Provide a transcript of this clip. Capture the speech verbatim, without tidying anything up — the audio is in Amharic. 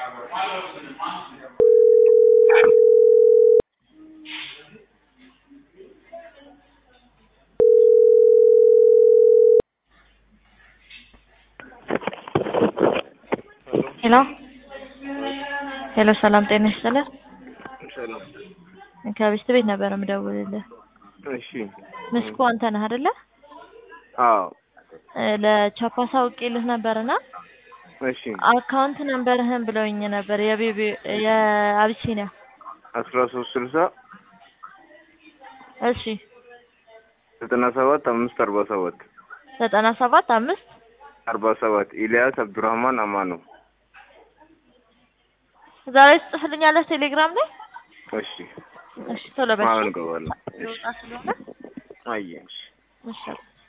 Hello. Hello ሰላም ጤና ይስጥልኝ ሰላም ከቤት ቤት ነበር የምደውልልህ እሺ መስኮ አንተ ነህ አይደለ አዎ ለቻፓሳ አውቄልህ ነበርና እሺ አካውንት ነምበርህን ብለውኝ ነበር የቤቢ የአቢሲኒያ አስራ ሶስት ስልሳ እሺ ዘጠና ሰባት አምስት አርባ ሰባት ዘጠና ሰባት አምስት አርባ ሰባት ኢልያስ አብዱራህማን አማኑ ዛሬ ጽፍልኛለህ ቴሌግራም ላይ እሺ እሺ ቶሎ በል ማን ገባለ እሺ አየሽ እሺ